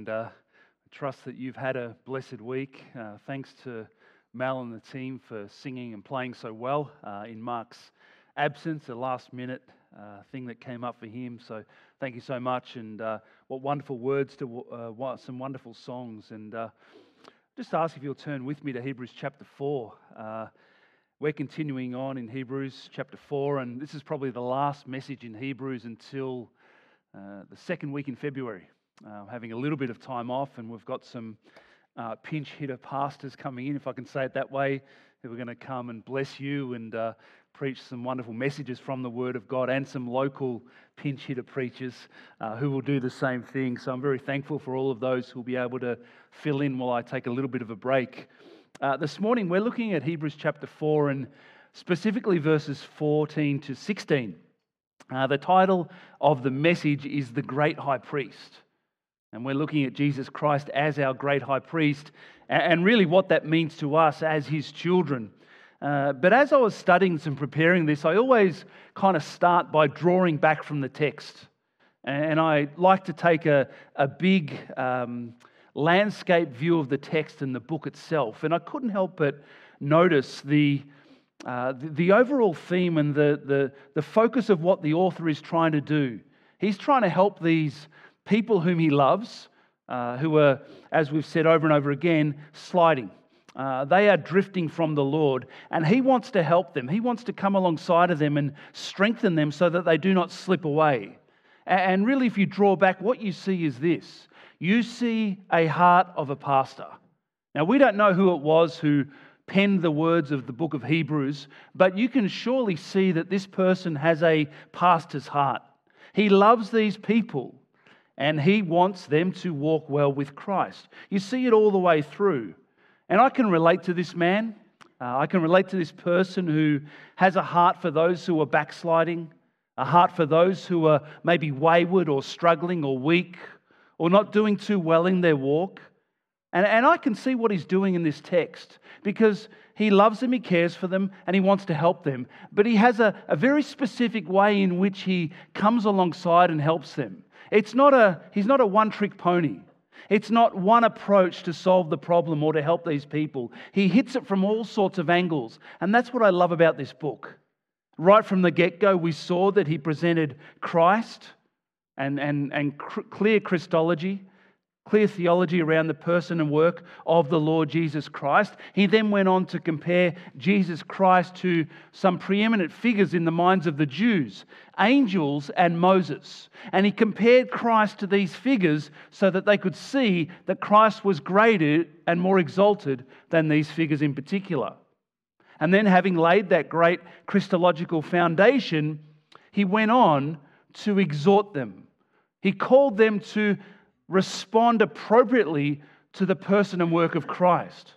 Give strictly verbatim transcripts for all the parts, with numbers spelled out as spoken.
and uh, I trust that you've had a blessed week. Uh, thanks to Mal and the team for singing and playing so well uh, in Mark's absence, a last minute uh, thing that came up for him. So thank you so much, and uh, what wonderful words to uh, some wonderful songs. And uh, just ask if you'll turn with me to Hebrews chapter four. Uh, we're continuing on in Hebrews chapter four, and this is probably the last message in Hebrews until uh, the second week in February. Uh, having a little bit of time off, and we've got some uh, pinch hitter pastors coming in, if I can say it that way, who are going to come and bless you and uh, preach some wonderful messages from the Word of God, and some local pinch hitter preachers uh, who will do the same thing. So I'm very thankful for all of those who will be able to fill in while I take a little bit of a break. Uh, this morning we're looking at Hebrews chapter four, and specifically verses fourteen to sixteen. Uh, the title of the message is The Great High Priest. And we're looking at Jesus Christ as our great high priest, and really what that means to us as his children. Uh, but as I was studying and preparing this, I always kind of start by drawing back from the text. And I like to take a, a big um, landscape view of the text and the book itself. And I couldn't help but notice the uh, the, the overall theme and the, the, the focus of what the author is trying to do. He's trying to help these people whom he loves, uh, who are, as we've said over and over again, sliding. Uh, they are drifting from the Lord, and he wants to help them. He wants to come alongside of them and strengthen them so that they do not slip away. And really, if you draw back, what you see is this. You see a heart of a pastor. Now, we don't know who it was who penned the words of the book of Hebrews, but you can surely see that this person has a pastor's heart. He loves these people, and he wants them to walk well with Christ. You see it all the way through. And I can relate to this man. Uh, I can relate to this person who has a heart for those who are backsliding, a heart for those who are maybe wayward or struggling or weak or not doing too well in their walk. And, and I can see what he's doing in this text, because he loves them, he cares for them, and he wants to help them. But he has a, a very specific way in which he comes alongside and helps them. It's not a, he's not a one-trick pony. It's not one approach to solve the problem or to help these people. He hits it from all sorts of angles. And that's what I love about this book. Right from the get-go, we saw that he presented Christ and, and, and cr- clear Christology, clear theology around the person and work of the Lord Jesus Christ. He then went on to compare Jesus Christ to some preeminent figures in the minds of the Jews, angels and Moses. And he compared Christ to these figures so that they could see that Christ was greater and more exalted than these figures in particular. And then, having laid that great Christological foundation, he went on to exhort them. He called them to respond appropriately to the person and work of Christ.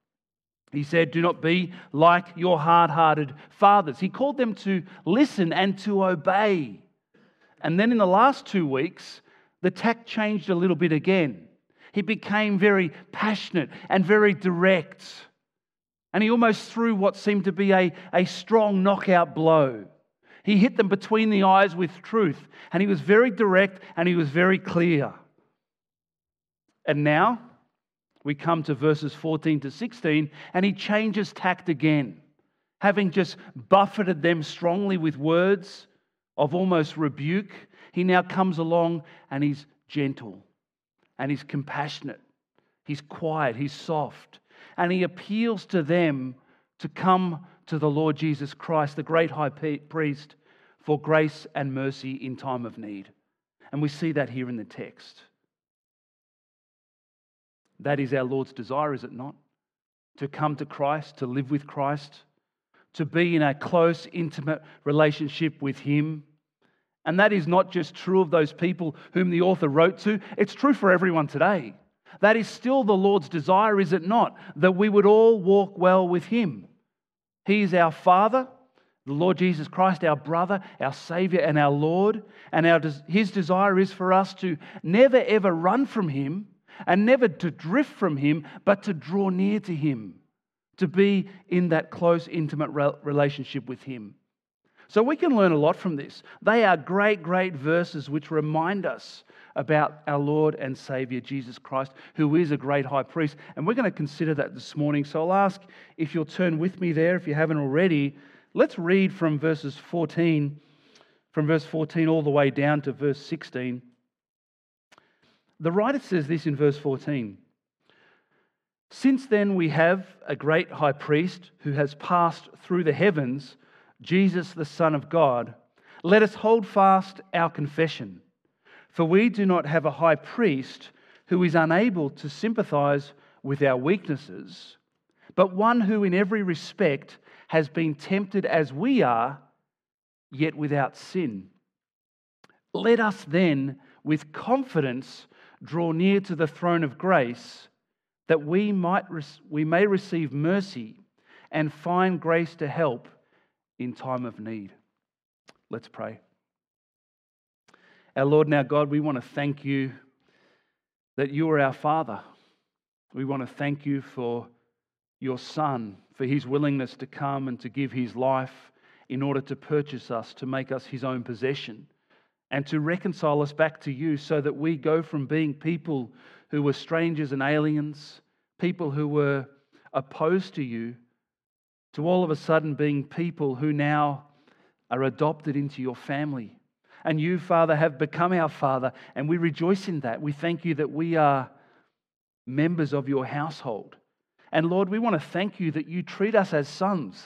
He said, do not be like your hard-hearted fathers. He called them to listen and to obey. And then in the last two weeks, the tack changed a little bit again. He became very passionate and very direct. And he almost threw what seemed to be a, a strong knockout blow. He hit them between the eyes with truth. And he was very direct and he was very clear. And now we come to verses fourteen to sixteen, and he changes tact again. Having just buffeted them strongly with words of almost rebuke, he now comes along and he's gentle and he's compassionate. He's quiet, he's soft, and he appeals to them to come to the Lord Jesus Christ, the great high priest, for grace and mercy in time of need. And we see that here in the text. That is our Lord's desire, is it not? To come to Christ, to live with Christ, to be in a close, intimate relationship with him. And that is not just true of those people whom the author wrote to. It's true for everyone today. That is still the Lord's desire, is it not? That we would all walk well with him. He is our Father, the Lord Jesus Christ, our brother, our Savior, and our Lord. And our, his desire is for us to never ever run from him, and never to drift from him, but to draw near to him, to be in that close, intimate relationship with him. So we can learn a lot from this. They are great, great verses which remind us about our Lord and Savior, Jesus Christ, who is a great high priest. And we're going to consider that this morning. So I'll ask if you'll turn with me there, if you haven't already. Let's read from verses fourteen, from verse fourteen all the way down to verse sixteen. The writer says this in verse fourteen. Since then we have a great high priest who has passed through the heavens, Jesus the Son of God, let us hold fast our confession. For we do not have a high priest who is unable to sympathize with our weaknesses, but one who in every respect has been tempted as we are, yet without sin. Let us then with confidence draw near to the throne of grace, that we might we may receive mercy and find grace to help in time of need. Let's pray. Our Lord and our God, we want to thank you that you are our Father. We want to thank you for your Son, for his willingness to come and to give his life in order to purchase us, to make us his own possession, and to reconcile us back to you so that we go from being people who were strangers and aliens, people who were opposed to you, to all of a sudden being people who now are adopted into your family. And you, Father, have become our Father, and we rejoice in that. We thank you that we are members of your household. And Lord, we want to thank you that you treat us as sons.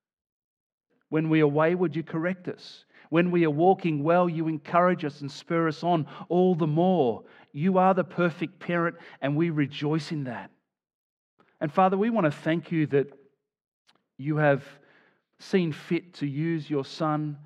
When we are wayward, you correct us. When we are walking well, you encourage us and spur us on all the more. You are the perfect parent, and we rejoice in that. And Father, we want to thank you that you have seen fit to use your Son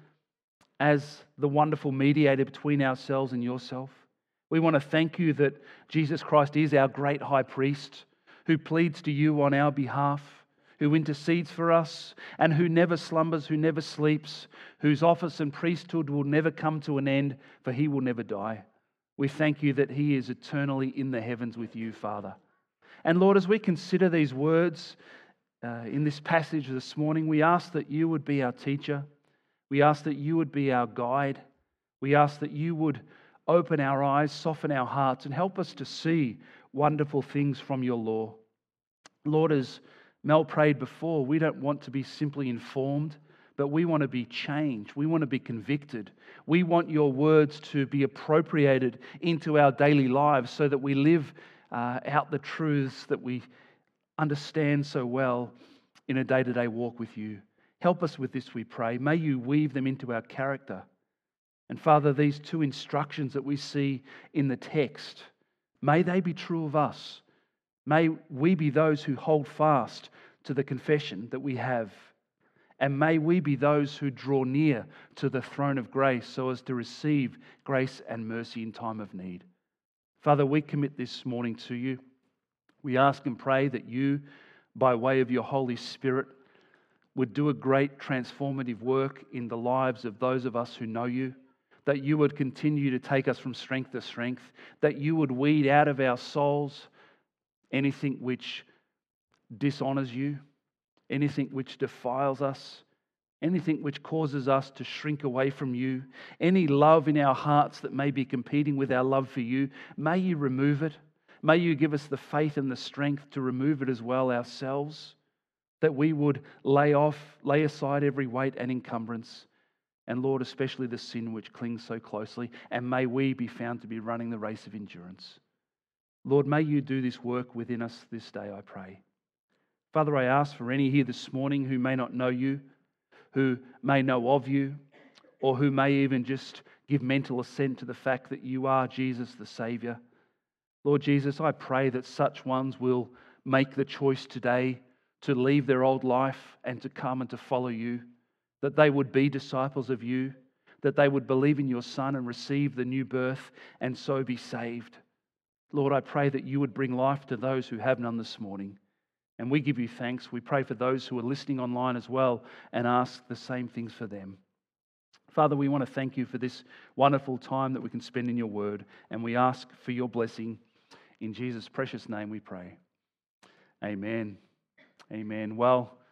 as the wonderful mediator between ourselves and yourself. We want to thank you that Jesus Christ is our great high priest who pleads to you on our behalf, who intercedes for us, and who never slumbers, who never sleeps, whose office and priesthood will never come to an end, for he will never die. We thank you that he is eternally in the heavens with you, Father. And Lord, as we consider these words uh, in this passage this morning, we ask that you would be our teacher. We ask that you would be our guide. We ask that you would open our eyes, soften our hearts, and help us to see wonderful things from your law. Lord, as Mel prayed before, we don't want to be simply informed, but we want to be changed. We want to be convicted. We want your words to be appropriated into our daily lives so that we live uh, out the truths that we understand so well in a day-to-day walk with you. Help us with this, we pray. May you weave them into our character. And Father, these two instructions that we see in the text, may they be true of us. May we be those who hold fast to the confession that we have. And may we be those who draw near to the throne of grace so as to receive grace and mercy in time of need. Father, we commit this morning to you. We ask and pray that you, by way of your Holy Spirit, would do a great transformative work in the lives of those of us who know you, that you would continue to take us from strength to strength, that you would weed out of our souls anything which dishonors you, anything which defiles us, anything which causes us to shrink away from you, any love in our hearts that may be competing with our love for you, may you remove it. May you give us the faith and the strength to remove it as well ourselves, that we would lay off, lay aside every weight and encumbrance, and Lord, especially the sin which clings so closely, and may we be found to be running the race of endurance. Lord, may you do this work within us this day, I pray. Father, I ask for any here this morning who may not know you, who may know of you, or who may even just give mental assent to the fact that you are Jesus the Saviour. Lord Jesus, I pray that such ones will make the choice today to leave their old life and to come and to follow you, that they would be disciples of you, that they would believe in your Son and receive the new birth and so be saved. Lord, I pray that you would bring life to those who have none this morning. And we give you thanks. We pray for those who are listening online as well and ask the same things for them. Father, we want to thank you for this wonderful time that we can spend in your word, and we ask for your blessing. In Jesus' precious name we pray. Amen. Amen. Well,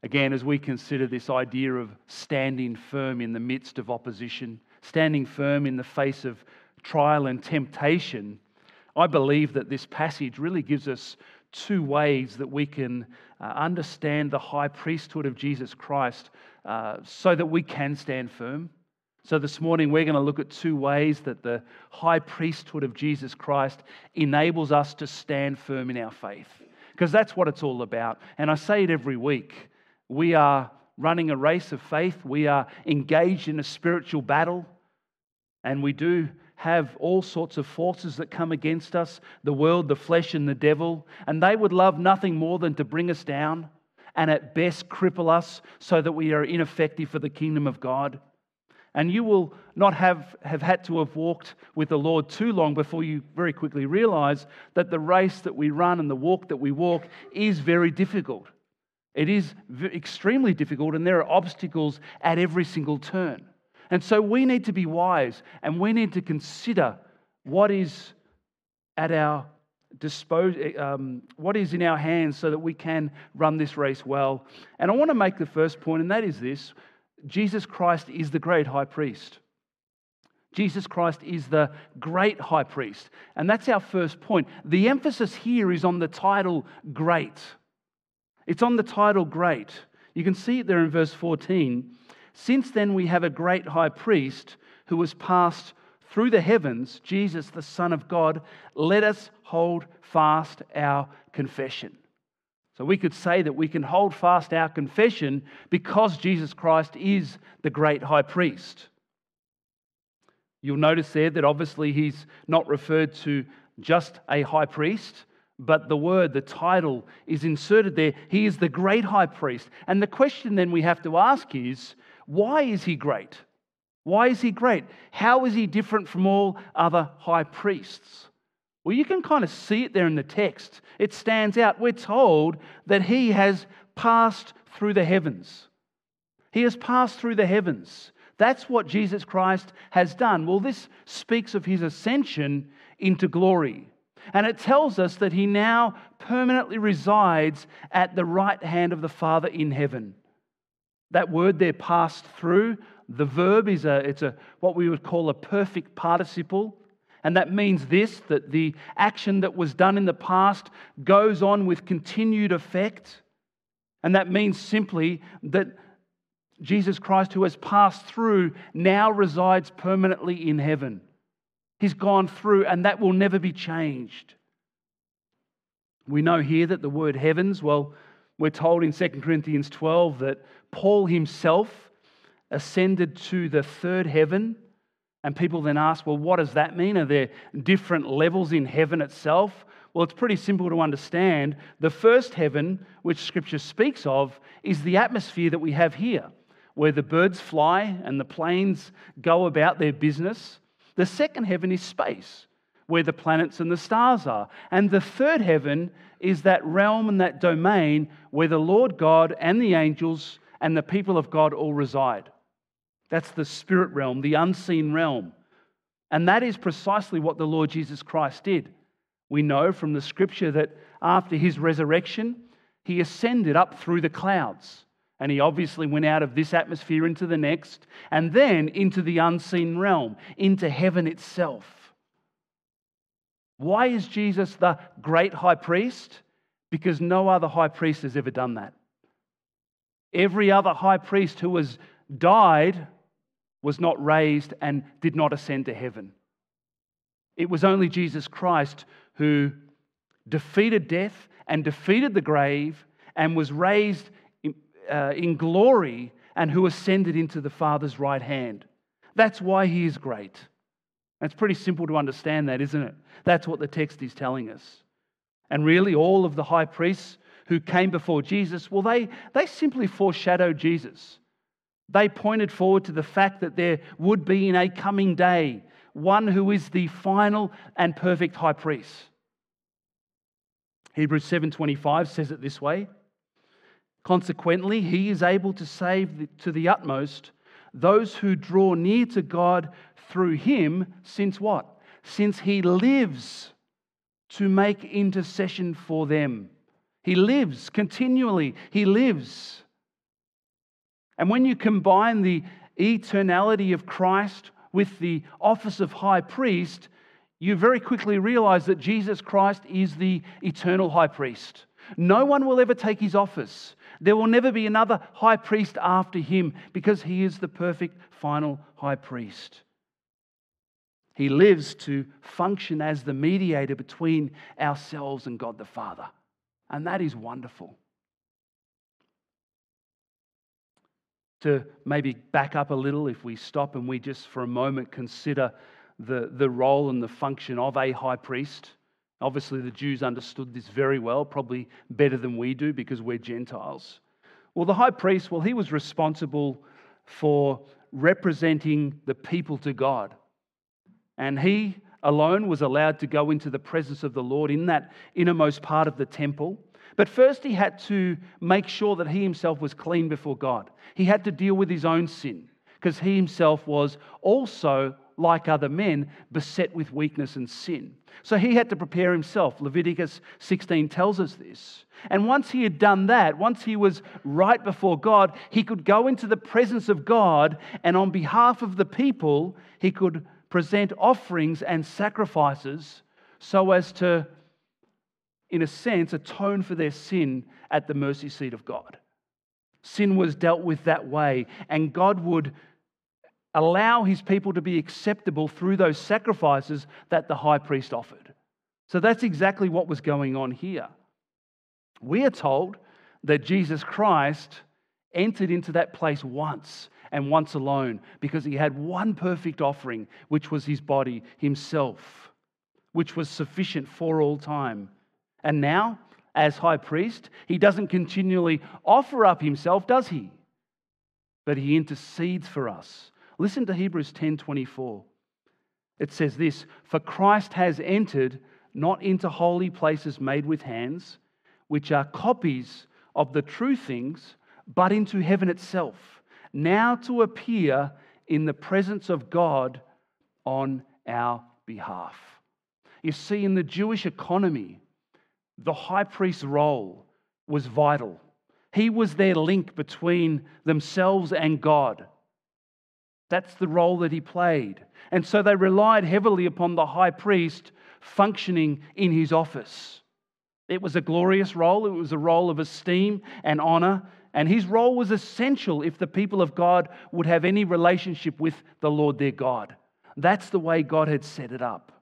Again, as we consider this idea of standing firm in the midst of opposition, standing firm in the face of trial and temptation, I believe that this passage really gives us two ways that we can uh, understand the high priesthood of Jesus Christ uh, so that we can stand firm. So this morning we're going to look at two ways that the high priesthood of Jesus Christ enables us to stand firm in our faith. Because that's what it's all about. And I say it every week. We are running a race of faith. We are engaged in a spiritual battle. And we do have all sorts of forces that come against us, the world, the flesh, and the devil. And they would love nothing more than to bring us down and at best cripple us so that we are ineffective for the kingdom of God. And you will not have, have had to have walked with the Lord too long before you very quickly realize that the race that we run and the walk that we walk is very difficult. It is extremely difficult, and there are obstacles at every single turn. And so we need to be wise, and we need to consider what is at our disposal, um, what is in our hands, so that we can run this race well. And I want to make the first point, and that is this: Jesus Christ is the great high priest. Jesus Christ is the great high priest, and that's our first point. The emphasis here is on the title great. It's on the title great. You can see it there in verse fourteen. Since then we have a great high priest who has passed through the heavens, Jesus, the Son of God. Let us hold fast our confession. So we could say that we can hold fast our confession because Jesus Christ is the great high priest. You'll notice there that obviously he's not referred to just a high priest, but the word, the title is inserted there. He is the great high priest. And the question then we have to ask is, why is he great? Why is he great? How is he different from all other high priests? Well, you can kind of see it there in the text. It stands out. We're told that he has passed through the heavens. He has passed through the heavens. That's what Jesus Christ has done. Well, this speaks of his ascension into glory. And it tells us that he now permanently resides at the right hand of the Father in heaven. That word there, passed through, the verb is a, it's a what we would call a perfect participle. And that means this, that the action that was done in the past goes on with continued effect. And that means simply that Jesus Christ, who has passed through, now resides permanently in heaven. He's gone through, and that will never be changed. We know here that the word heavens, well, we're told in Second Corinthians twelve that Paul himself ascended to the third heaven. And people then ask, well, what does that mean? Are there different levels in heaven itself? Well, it's pretty simple to understand. The first heaven, which Scripture speaks of, is the atmosphere that we have here, where the birds fly and the planes go about their business. The second heaven is space, where the planets and the stars are. And the third heaven is that realm and that domain where the Lord God and the angels and the people of God all reside. That's the spirit realm, the unseen realm. And that is precisely what the Lord Jesus Christ did. We know from the Scripture that after his resurrection, he ascended up through the clouds. And he obviously went out of this atmosphere into the next, and then into the unseen realm, into heaven itself. Why is Jesus the great high priest? Because no other high priest has ever done that. Every other high priest who has died was not raised and did not ascend to heaven. It was only Jesus Christ who defeated death and defeated the grave and was raised in, uh, in glory, and who ascended into the Father's right hand. That's why he is great. It's pretty simple to understand that, isn't it? That's what the text is telling us. And really, all of the high priests who came before Jesus, well, they, they simply foreshadowed Jesus. They pointed forward to the fact that there would be in a coming day one who is the final and perfect high priest. Hebrews seven twenty-five says it this way: consequently, he is able to save to the utmost those who draw near to God through him, since what? Since he lives to make intercession for them. He lives continually. He lives. And when you combine the eternality of Christ with the office of high priest, you very quickly realize that Jesus Christ is the eternal high priest. No one will ever take his office. There will never be another high priest after him because he is the perfect final high priest. He lives to function as the mediator between ourselves and God the Father. And that is wonderful. To maybe back up a little, if we stop and we just for a moment consider the, the role and the function of a high priest. Obviously, the Jews understood this very well, probably better than we do because we're Gentiles. Well, the high priest, well, he was responsible for representing the people to God. And he alone was allowed to go into the presence of the Lord in that innermost part of the temple. But first he had to make sure that he himself was clean before God. He had to deal with his own sin because he himself was also, like other men, beset with weakness and sin. So he had to prepare himself. Leviticus sixteen tells us this. And once he had done that, once he was right before God, he could go into the presence of God, and on behalf of the people, he could present offerings and sacrifices so as to, in a sense, atone for their sin at the mercy seat of God. Sin was dealt with that way, and God would allow his people to be acceptable through those sacrifices that the high priest offered. So that's exactly what was going on here. We are told that Jesus Christ entered into that place once and once alone because he had one perfect offering, which was his body, himself, which was sufficient for all time. And now, as high priest, he doesn't continually offer up himself, does he? But he intercedes for us. Listen to Hebrews ten twenty-four. It says this, "For Christ has entered not into holy places made with hands, which are copies of the true things, but into heaven itself, now to appear in the presence of God on our behalf." You see, in the Jewish economy, the high priest's role was vital. He was their link between themselves and God. That's the role that he played. And so they relied heavily upon the high priest functioning in his office. It was a glorious role. It was a role of esteem and honor. And his role was essential if the people of God would have any relationship with the Lord their God. That's the way God had set it up.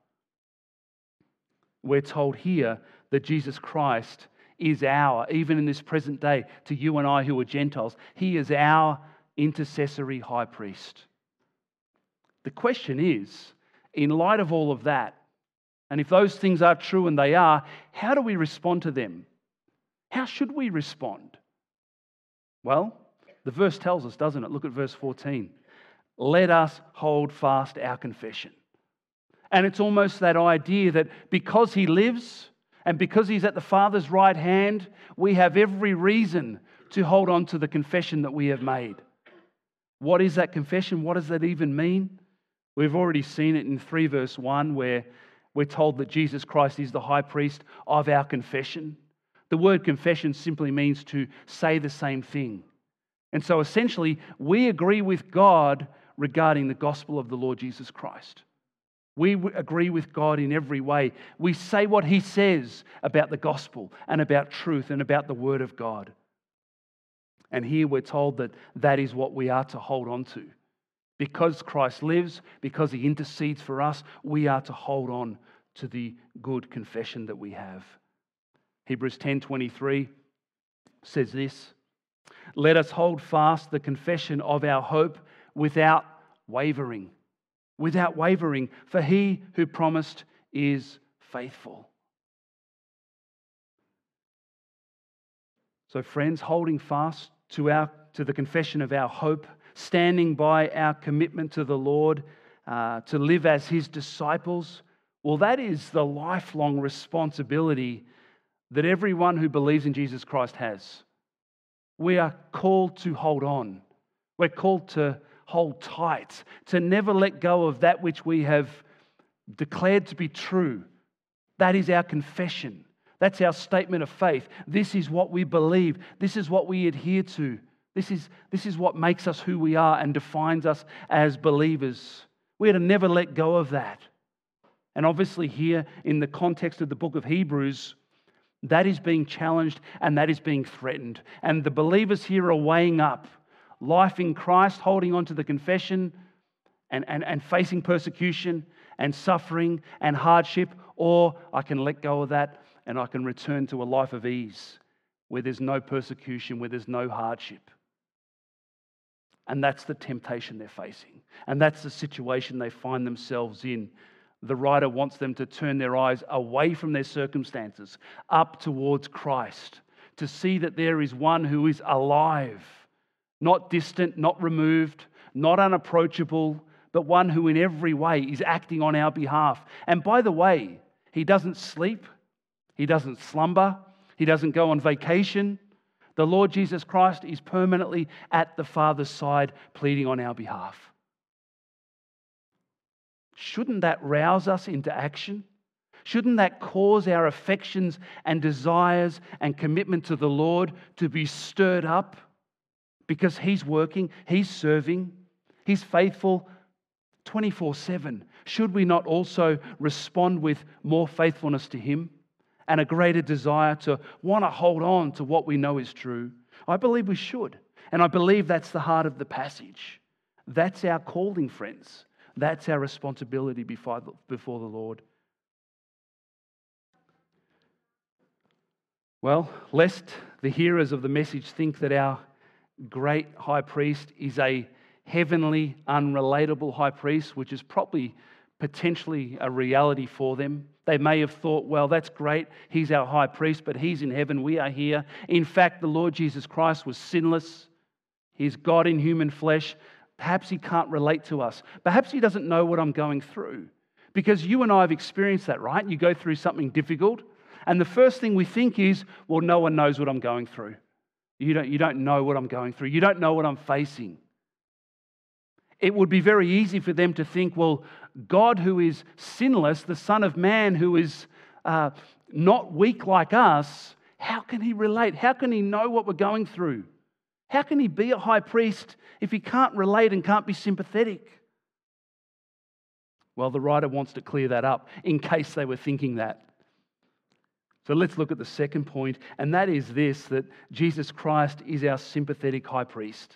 We're told here that Jesus Christ is our, even in this present day, to you and I who are Gentiles, he is our intercessory high priest. The question is, in light of all of that, and if those things are true, and they are, how do we respond to them? How should we respond? Well, the verse tells us, doesn't it? Look at verse fourteen. Let us hold fast our confession. And it's almost that idea that because he lives and because he's at the Father's right hand, we have every reason to hold on to the confession that we have made. What is that confession? What does that even mean? We've already seen it in three verse one where we're told that Jesus Christ is the high priest of our confession. The word confession simply means to say the same thing. And so essentially, we agree with God regarding the gospel of the Lord Jesus Christ. We agree with God in every way. We say what he says about the gospel and about truth and about the word of God. And here we're told that that is what we are to hold on to. Because Christ lives, because he intercedes for us, we are to hold on to the good confession that we have. Hebrews ten twenty-three says this, "Let us hold fast the confession of our hope without wavering." Without wavering, for he who promised is faithful. So friends, holding fast to our to the confession of our hope, standing by our commitment to the Lord, uh, to live as his disciples, well, that is the lifelong responsibility that everyone who believes in Jesus Christ has. We are called to hold on. We're called to hold tight, to never let go of that which we have declared to be true. That is our confession. That's our statement of faith. This is what we believe. This is what we adhere to. This is, this is what makes us who we are and defines us as believers. We are to never let go of that. And obviously here, in the context of the book of Hebrews, that is being challenged and that is being threatened. And the believers here are weighing up life in Christ, holding on to the confession and, and, and facing persecution and suffering and hardship, or I can let go of that and I can return to a life of ease where there's no persecution, where there's no hardship. And that's the temptation they're facing. And that's the situation they find themselves in. The writer wants them to turn their eyes away from their circumstances, up towards Christ, to see that there is one who is alive, not distant, not removed, not unapproachable, but one who in every way is acting on our behalf. And by the way, he doesn't sleep, he doesn't slumber, he doesn't go on vacation. The Lord Jesus Christ is permanently at the Father's side, pleading on our behalf. Shouldn't that rouse us into action? Shouldn't that cause our affections and desires and commitment to the Lord to be stirred up? Because He's working, He's serving, He's faithful twenty-four seven. Should we not also respond with more faithfulness to Him and a greater desire to want to hold on to what we know is true? I believe we should. And I believe that's the heart of the passage. That's our calling, friends. That's our responsibility before the, before the Lord. Well, lest the hearers of the message think that our great high priest is a heavenly, unrelatable high priest, which is probably potentially a reality for them. They may have thought, well, that's great, he's our high priest, but he's in heaven, we are here. In fact, the Lord Jesus Christ was sinless. He's God in human flesh. Perhaps he can't relate to us. Perhaps he doesn't know what I'm going through. Because you and I have experienced that, right? You go through something difficult, and the first thing we think is, well, no one knows what I'm going through. You don't, you don't know what I'm going through. You don't know what I'm facing. It would be very easy for them to think, well, God who is sinless, the Son of Man who is uh, not weak like us, how can he relate? How can he know what we're going through? How can he be a high priest if he can't relate and can't be sympathetic? Well, the writer wants to clear that up in case they were thinking that. So let's look at the second point, and that is this, that Jesus Christ is our sympathetic high priest.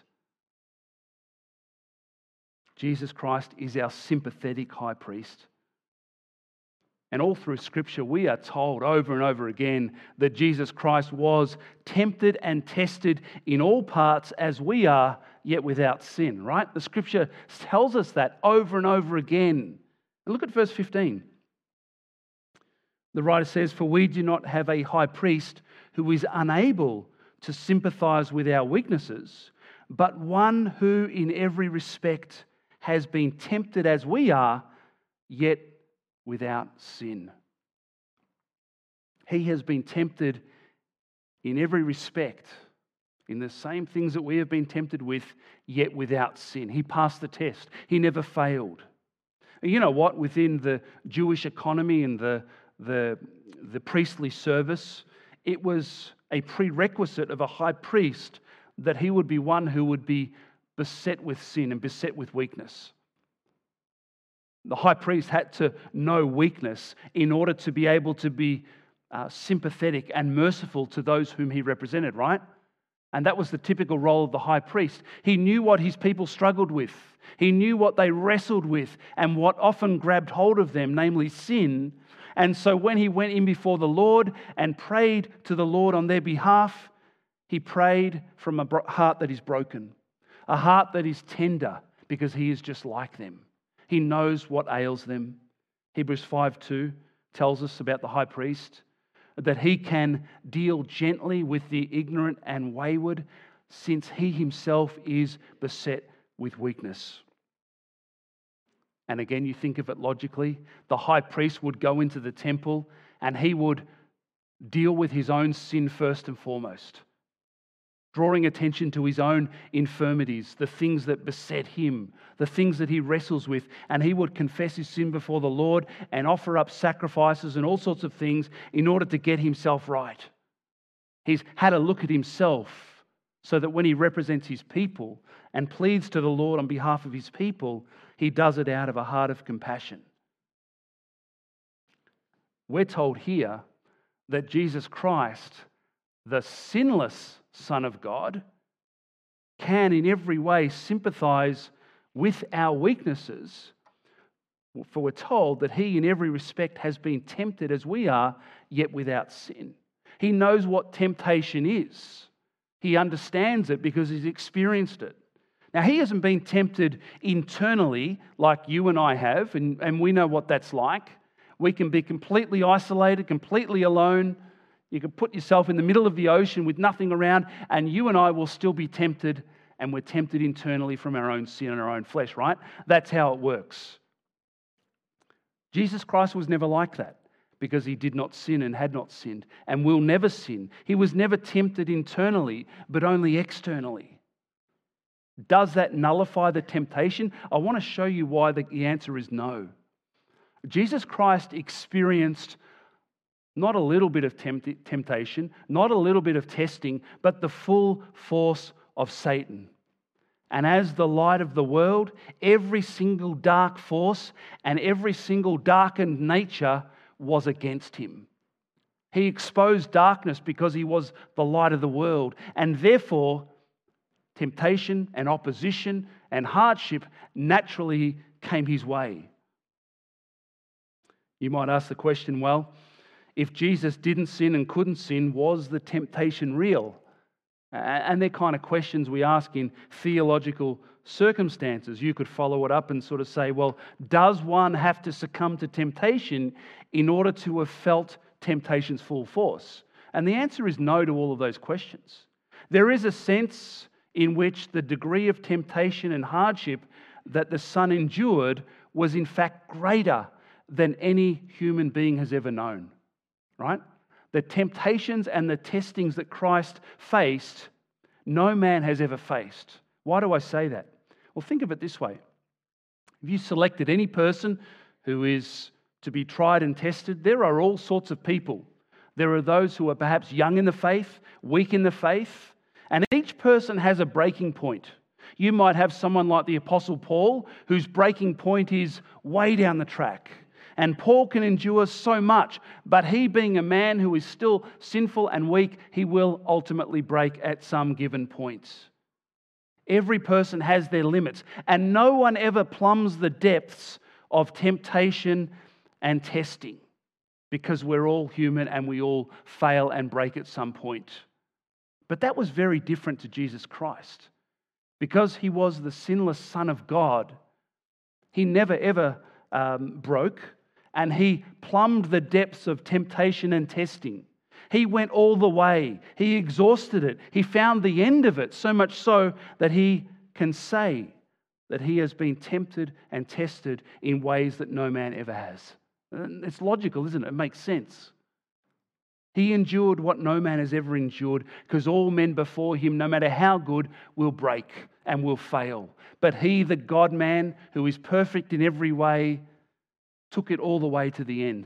Jesus Christ is our sympathetic high priest. And all through Scripture, we are told over and over again that Jesus Christ was tempted and tested in all parts as we are, yet without sin, right? The Scripture tells us that over and over again. And look at verse fifteen. The writer says, "For we do not have a high priest who is unable to sympathize with our weaknesses, but one who in every respect has been tempted as we are, yet without sin." He has been tempted in every respect, in the same things that we have been tempted with, yet without sin. He passed the test. He never failed. And you know what? Within the Jewish economy and the, the, the priestly service, it was a prerequisite of a high priest that he would be one who would be beset with sin and beset with weakness. The high priest had to know weakness in order to be able to be uh, sympathetic and merciful to those whom he represented, right? And that was the typical role of the high priest. He knew what his people struggled with. He knew what they wrestled with and what often grabbed hold of them, namely sin. And so when he went in before the Lord and prayed to the Lord on their behalf, he prayed from a heart that is broken, a heart that is tender, because he is just like them. He knows what ails them. Hebrews five two tells us about the high priest, that he can deal gently with the ignorant and wayward, since he himself is beset with weakness. And again, you think of it logically, the high priest would go into the temple and he would deal with his own sin first and foremost, drawing attention to his own infirmities, the things that beset him, the things that he wrestles with, and he would confess his sin before the Lord and offer up sacrifices and all sorts of things in order to get himself right. He's had a look at himself so that when he represents his people and pleads to the Lord on behalf of his people, he does it out of a heart of compassion. We're told here that Jesus Christ, the sinless Son of God, can in every way sympathize with our weaknesses. For we're told that he in every respect has been tempted as we are, yet without sin. He knows what temptation is. He understands it because he's experienced it. Now, he hasn't been tempted internally like you and I have, and, and we know what that's like. We can be completely isolated, completely alone. You can put yourself in the middle of the ocean with nothing around, and you and I will still be tempted, and we're tempted internally from our own sin and our own flesh, right? That's how it works. Jesus Christ was never like that because he did not sin and had not sinned and will never sin. He was never tempted internally, but only externally. Does that nullify the temptation? I want to show you why the answer is no. Jesus Christ experienced not a little bit of tempt- temptation, not a little bit of testing, but the full force of Satan. And as the light of the world, every single dark force and every single darkened nature was against him. He exposed darkness because he was the light of the world, and therefore temptation and opposition and hardship naturally came his way. You might ask the question, well, if Jesus didn't sin and couldn't sin, was the temptation real? And they're kind of questions we ask in theological circumstances. You could follow it up and sort of say, well, does one have to succumb to temptation in order to have felt temptation's full force? And the answer is no to all of those questions. There is a sense in which the degree of temptation and hardship that the Son endured was in fact greater than any human being has ever known, right? The temptations and the testings that Christ faced, no man has ever faced. Why do I say that? Well, think of it this way. If you selected any person who is to be tried and tested, there are all sorts of people. There are those who are perhaps young in the faith, weak in the faith, and each person has a breaking point. You might have someone like the Apostle Paul, whose breaking point is way down the track. And Paul can endure so much, but he being a man who is still sinful and weak, he will ultimately break at some given point. Every person has their limits, and no one ever plumbs the depths of temptation and testing because we're all human and we all fail and break at some point. But that was very different to Jesus Christ. Because he was the sinless Son of God, he never ever um, broke. And he plumbed the depths of temptation and testing. He went all the way. He exhausted it. He found the end of it, so much so that he can say that he has been tempted and tested in ways that no man ever has. It's logical, isn't it? It makes sense. He endured what no man has ever endured because all men before him, no matter how good, will break and will fail. But he, the God-man, who is perfect in every way, took it all the way to the end.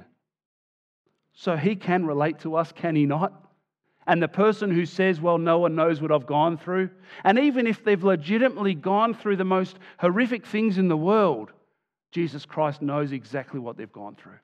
So he can relate to us, can he not? And the person who says, well, no one knows what I've gone through, and even if they've legitimately gone through the most horrific things in the world, Jesus Christ knows exactly what they've gone through.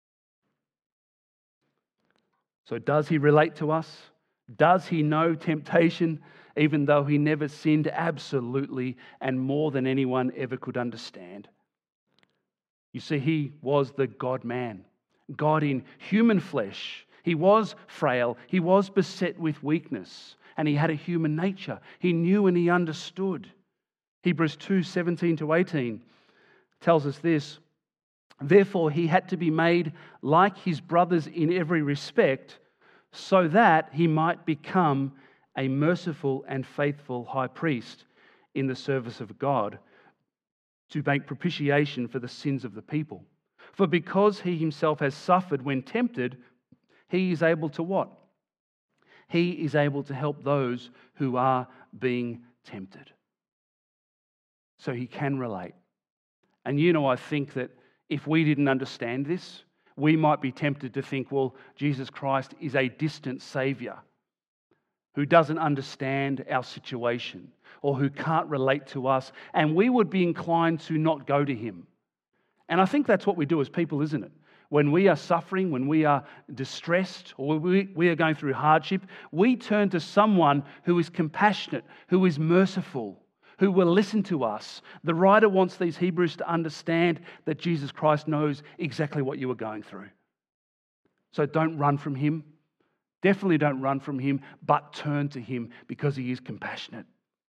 So does he relate to us? Does he know temptation, even though he never sinned? Absolutely, and more than anyone ever could understand. You see, he was the God-man, God in human flesh. He was frail. He was beset with weakness, and he had a human nature. He knew and he understood. Hebrews two, seventeen to eighteen tells us this. Therefore, he had to be made like his brothers in every respect, so that he might become a merciful and faithful high priest in the service of God, to make propitiation for the sins of the people. For because he himself has suffered when tempted, he is able to what? He is able to help those who are being tempted. So he can relate. And you know, I think that if we didn't understand this, we might be tempted to think, well, Jesus Christ is a distant Savior. who doesn't understand our situation or who can't relate to us, and we would be inclined to not go to him. And I think that's what we do as people, isn't it? When we are suffering, when we are distressed, or we, we are going through hardship, we turn to someone who is compassionate, who is merciful, who will listen to us. The writer wants these Hebrews to understand that Jesus Christ knows exactly what you are going through. So don't run from him. Definitely don't run from him, but turn to him because he is compassionate.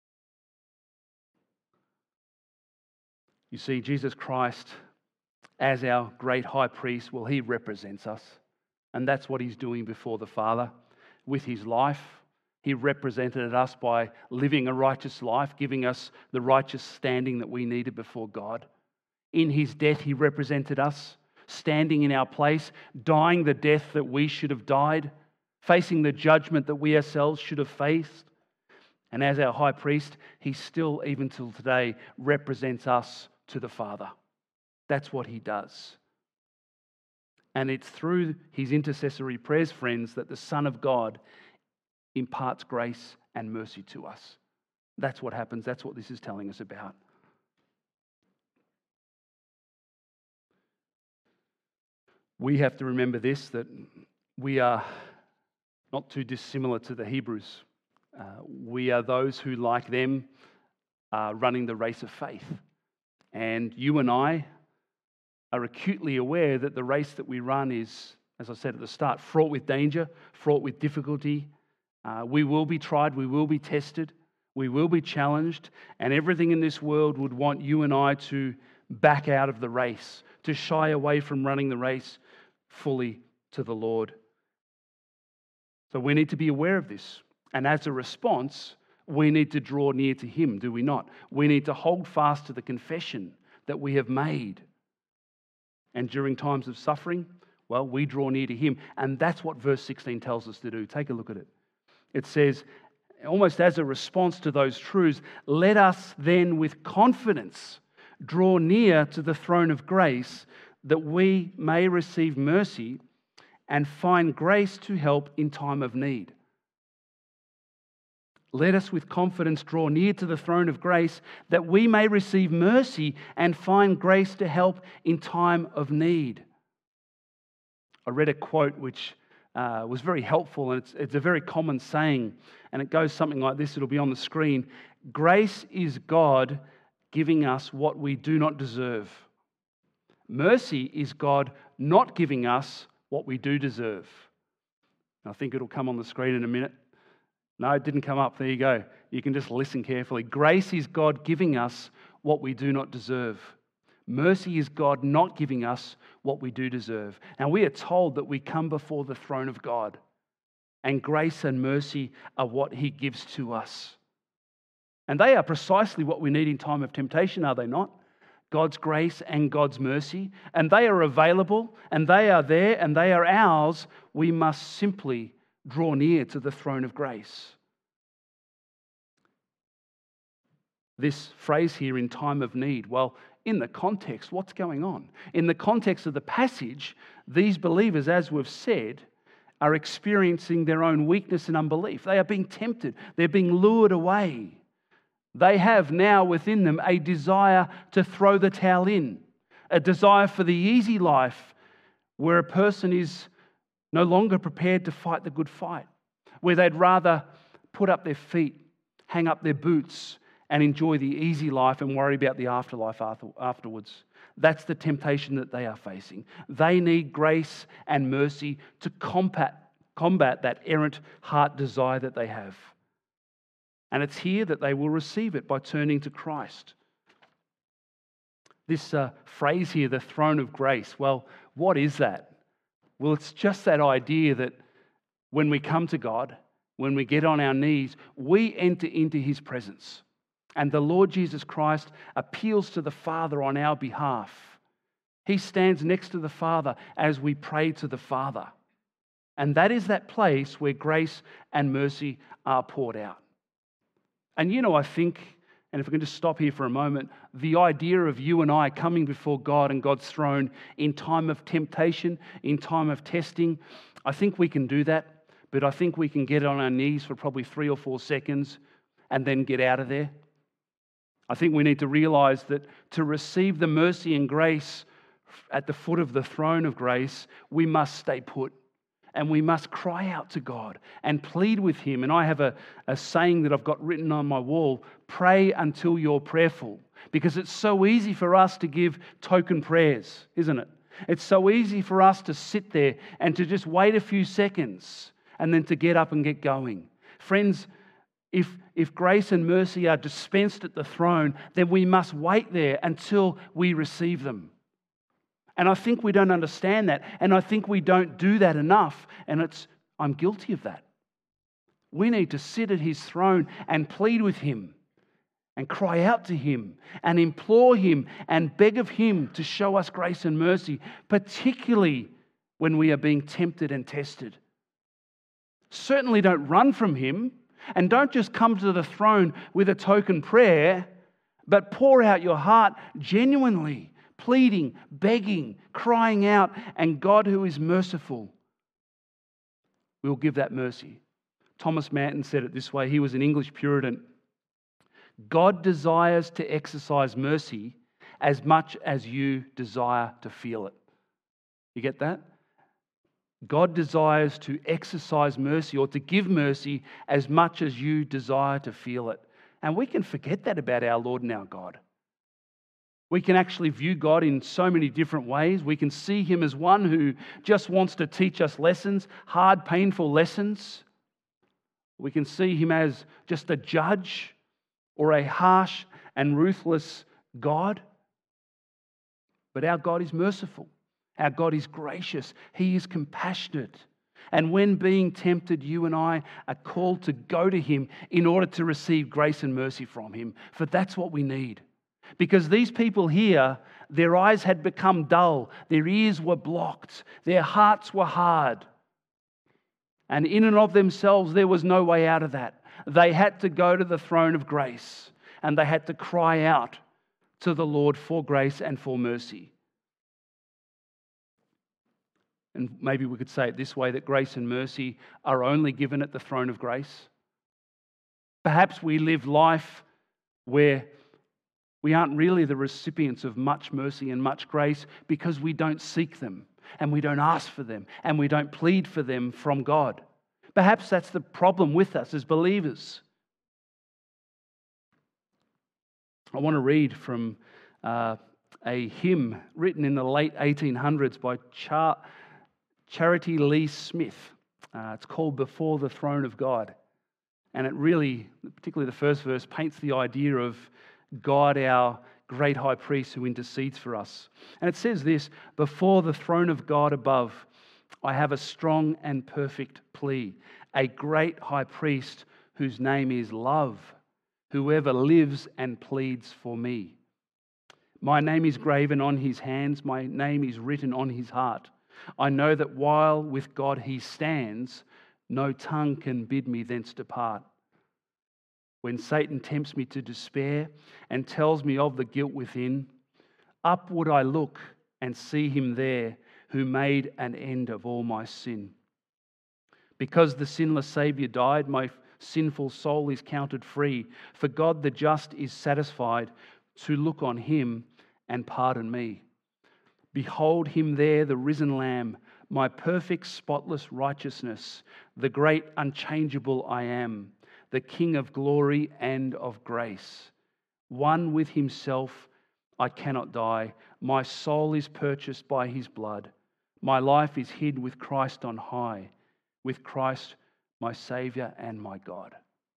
You see, Jesus Christ, as our great high priest, well, he represents us. And that's what he's doing before the Father with his life. He represented us by living a righteous life, giving us the righteous standing that we needed before God. In his death, he represented us, standing in our place, dying the death that we should have died, facing the judgment that we ourselves should have faced. And as our high priest, he still, even till today, represents us to the Father. That's what he does. And it's through his intercessory prayers, friends, that the Son of God imparts grace and mercy to us. That's what happens. That's what this is telling us about. We have to remember this, that we are not too dissimilar to the Hebrews. Uh, we are those who, like them, are running the race of faith. And you and I are acutely aware that the race that we run is, as I said at the start, fraught with danger, fraught with difficulty. Uh, we will be tried, we will be tested, we will be challenged, and everything in this world would want you and I to back out of the race, to shy away from running the race fully to the Lord. So we need to be aware of this. And as a response, we need to draw near to him, do we not? We need to hold fast to the confession that we have made. And during times of suffering, well, we draw near to him. And that's what verse sixteen tells us to do. Take a look at it. It says, almost as a response to those truths, let us then with confidence draw near to the throne of grace that we may receive mercy and find grace to help in time of need. Let us with confidence draw near to the throne of grace that we may receive mercy and find grace to help in time of need. I read a quote which uh, was very helpful, and it's, it's a very common saying, and it goes something like this. It'll be on the screen. Grace is God giving us what we do not deserve. Mercy is God not giving us what we do deserve. I think it'll come on the screen in a minute. No, it didn't come up. There you go. You can just listen carefully. Grace is God giving us what we do not deserve. Mercy is God not giving us what we do deserve. And we are told that we come before the throne of God, and grace and mercy are what he gives to us. And they are precisely what we need in time of temptation, are they not? God's grace and God's mercy. And they are available, and they are there, and they are ours. We must simply draw near to the throne of grace. This phrase here, in time of need, well, in the context, what's going on? In the context of the passage, these believers, as we've said, are experiencing their own weakness and unbelief. They are being tempted. They're being lured away. They have now within them a desire to throw the towel in, a desire for the easy life where a person is no longer prepared to fight the good fight, where they'd rather put up their feet, hang up their boots, and enjoy the easy life and worry about the afterlife afterwards. That's the temptation that they are facing. They need grace and mercy to combat, combat that errant heart desire that they have. And it's here that they will receive it by turning to Christ. This uh, phrase here, the throne of grace, well, what is that? Well, it's just that idea that when we come to God, when we get on our knees, we enter into his presence. And the Lord Jesus Christ appeals to the Father on our behalf. He stands next to the Father as we pray to the Father. And that is that place where grace and mercy are poured out. And you know, I think, and if we can just stop here for a moment, the idea of you and I coming before God and God's throne in time of temptation, in time of testing, I think we can do that but I think we can get on our knees for probably three or four seconds and then get out of there. I think we need to realize that to receive the mercy and grace at the foot of the throne of grace, we must stay put. And we must cry out to God and plead with Him. And I have a, a saying that I've got written on my wall: pray until you're prayerful. Because it's so easy for us to give token prayers, isn't it? It's so easy for us to sit there and to just wait a few seconds and then to get up and get going. Friends, if, if grace and mercy are dispensed at the throne, then we must wait there until we receive them. And I think we don't understand that. And I think we don't do that enough. And it's I'm guilty of that. We need to sit at His throne and plead with Him and cry out to Him and implore Him and beg of Him to show us grace and mercy, particularly when we are being tempted and tested. Certainly don't run from Him, and don't just come to the throne with a token prayer, but pour out your heart genuinely, pleading, begging, crying out, and God, who is merciful, will give that mercy. Thomas Manton said it this way. He was an English Puritan. God desires to exercise mercy as much as you desire to feel it. You get that? God desires to exercise mercy or to give mercy as much as you desire to feel it. And we can forget that about our Lord and our God. We can actually view God in so many different ways. We can see Him as one who just wants to teach us lessons, hard, painful lessons. We can see Him as just a judge or a harsh and ruthless God. But our God is merciful. Our God is gracious. He is compassionate. And when being tempted, you and I are called to go to Him in order to receive grace and mercy from Him. For that's what we need. Because these people here, their eyes had become dull, their ears were blocked, their hearts were hard. And in and of themselves, there was no way out of that. They had to go to the throne of grace, and they had to cry out to the Lord for grace and for mercy. And maybe we could say it this way, that grace and mercy are only given at the throne of grace. Perhaps we live life where we aren't really the recipients of much mercy and much grace because we don't seek them and we don't ask for them and we don't plead for them from God. Perhaps that's the problem with us as believers. I want to read from uh, a hymn written in the late eighteen hundreds by Char- Charity Lee Smith. Uh, it's called Before the Throne of God. And it really, particularly the first verse, paints the idea of God, our great high priest who intercedes for us. And it says this: before the throne of God above, I have a strong and perfect plea, a great high priest whose name is love, whoever lives and pleads for me. My name is graven on his hands, my name is written on his heart. I know that while with God he stands, no tongue can bid me thence depart. When Satan tempts me to despair and tells me of the guilt within, up would I look and see him there who made an end of all my sin. Because the sinless Saviour died, my sinful soul is counted free, for God the just is satisfied to look on him and pardon me. Behold him there, the risen Lamb, my perfect spotless righteousness, the great unchangeable I am, the King of glory and of grace. One with himself, I cannot die. My soul is purchased by his blood. My life is hid with Christ on high, with Christ my Saviour and my God.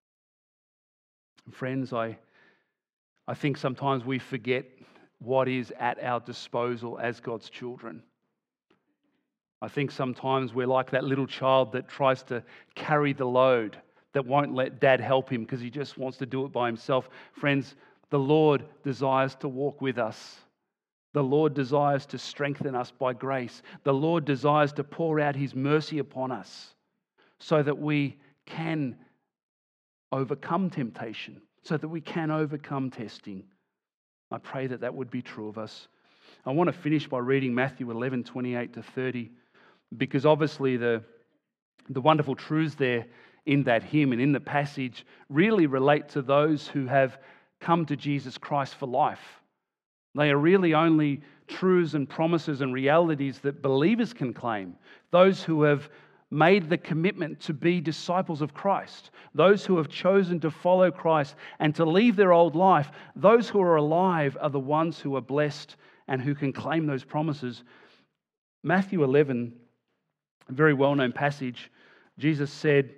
Friends, I, I think sometimes we forget what is at our disposal as God's children. I think sometimes we're like that little child that tries to carry the load, that won't let dad help him because he just wants to do it by himself. Friends, the Lord desires to walk with us. The Lord desires to strengthen us by grace. The Lord desires to pour out his mercy upon us so that we can overcome temptation, so that we can overcome testing. I pray that that would be true of us. I want to finish by reading Matthew eleven, twenty-eight to thirty, because obviously the The wonderful truths there in that hymn and in the passage really relate to those who have come to Jesus Christ for life. They are really only truths and promises and realities that believers can claim. Those who have made the commitment to be disciples of Christ, those who have chosen to follow Christ and to leave their old life, those who are alive are the ones who are blessed and who can claim those promises. Matthew eleven, a very well-known passage, Jesus said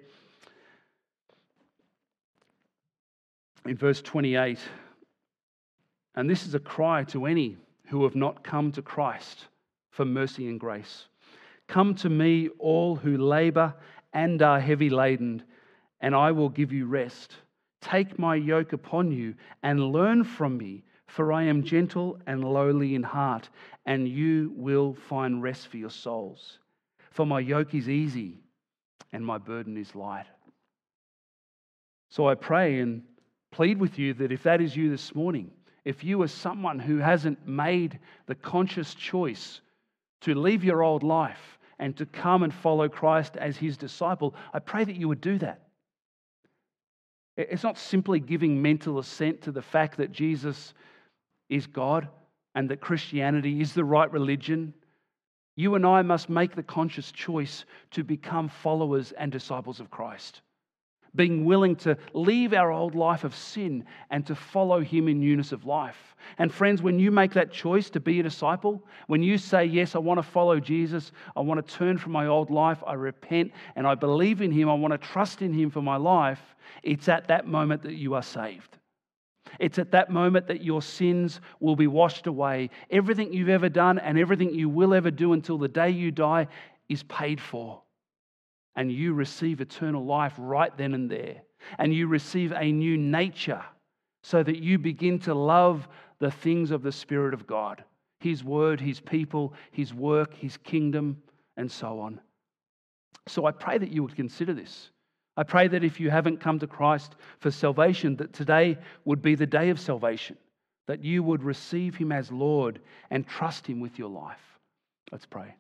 in verse twenty-eight, and this is a cry to any who have not come to Christ for mercy and grace. Come to me, all who labor and are heavy laden, and I will give you rest. Take my yoke upon you and learn from me, for I am gentle and lowly in heart, and you will find rest for your souls. For my yoke is easy and my burden is light. So I pray and plead with you that if that is you this morning, if you are someone who hasn't made the conscious choice to leave your old life and to come and follow Christ as his disciple, I pray that you would do that. It's not simply giving mental assent to the fact that Jesus is God and that Christianity is the right religion. You and I must make the conscious choice to become followers and disciples of Christ, being willing to leave our old life of sin and to follow him in newness of life. And friends, when you make that choice to be a disciple, when you say, yes, I want to follow Jesus, I want to turn from my old life, I repent and I believe in him, I want to trust in him for my life, it's at that moment that you are saved. It's at that moment that your sins will be washed away. Everything you've ever done and everything you will ever do until the day you die is paid for. And you receive eternal life right then and there. And you receive a new nature so that you begin to love the things of the Spirit of God. His word, his people, his work, his kingdom, and so on. So I pray that you would consider this. I pray that if you haven't come to Christ for salvation, that today would be the day of salvation, that you would receive him as Lord and trust him with your life. Let's pray.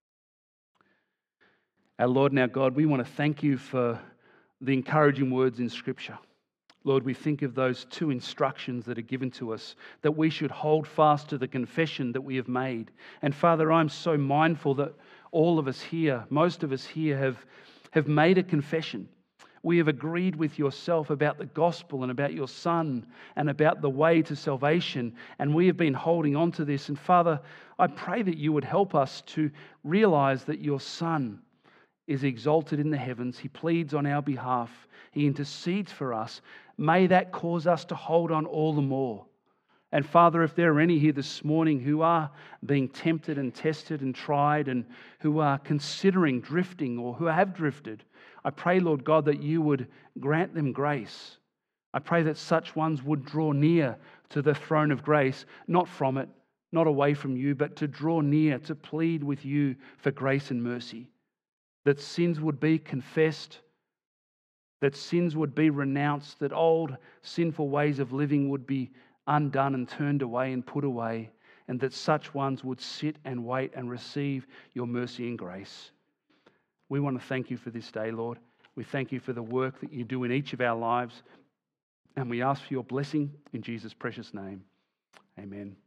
Our Lord and our God, we want to thank you for the encouraging words in Scripture. Lord, we think of those two instructions that are given to us, that we should hold fast to the confession that we have made. And Father, I'm so mindful that all of us here, most of us here have, have made a confession. We have agreed with yourself about the gospel and about your Son and about the way to salvation. And we have been holding on to this. And Father, I pray that you would help us to realize that your Son is exalted in the heavens. He pleads on our behalf. He intercedes for us. May that cause us to hold on all the more. And Father, if there are any here this morning who are being tempted and tested and tried and who are considering drifting or who have drifted, I pray, Lord God, that you would grant them grace. I pray that such ones would draw near to the throne of grace, not from it, not away from you, but to draw near, to plead with you for grace and mercy. That sins would be confessed, that sins would be renounced, that old sinful ways of living would be undone and turned away and put away, and that such ones would sit and wait and receive your mercy and grace. We want to thank you for this day, Lord. We thank you for the work that you do in each of our lives, and we ask for your blessing in Jesus' precious name. Amen.